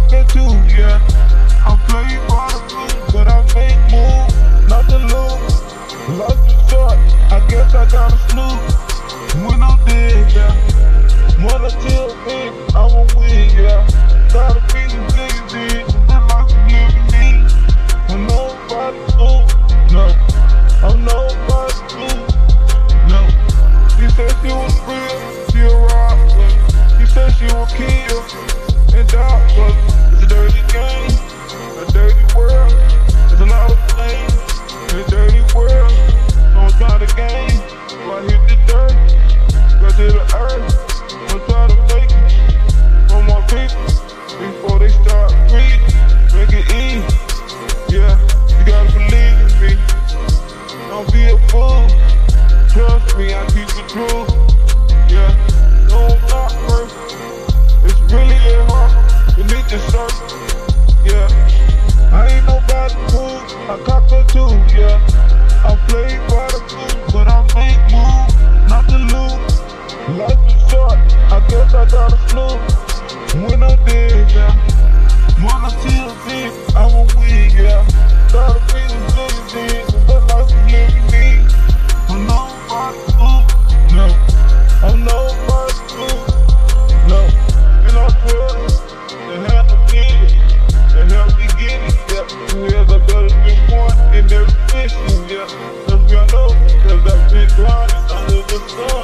that too, yeah. I play by the rules, but I make moves, not to lose. Life is short, I guess I gotta snooze. When I'm dead, yeah. Wanna tell me I'ma win, yeah. Gotta be the lazy, the life I'm living in. I'm nobody's fool, no. I'm nobody's fool, no. She said she was real, she a rock, but she said she would kill and die, but it's a dirty game, a dirty world. There's a lot of things in a dirty world. Don't try the game, so I hit the dirt, go to the earth. I'm trying to make it for my people before they start breathing. Make it easy, yeah. You gotta believe in me. Don't be a fool. Trust me, I keep it true. Yeah, no, I'm not perfect. It's really a heart beneath the surface. Yeah, I ain't nobody fool. I cop that too. Yeah, I play by the rules, but I make moves, not to lose. Life is short, I guess I gotta snooze. When I'm dead, yeah. Wanna tell me I'ma win, yeah. Gotta be the lazy, the life I'm living in. I'm nobody's fool, no. I'm nobody's fool, no. And I swear, they have to get it, they help me get it, yeah. Whoever's a better than one in every mission, yeah. Cause we know, cause I've been grinding under the sun.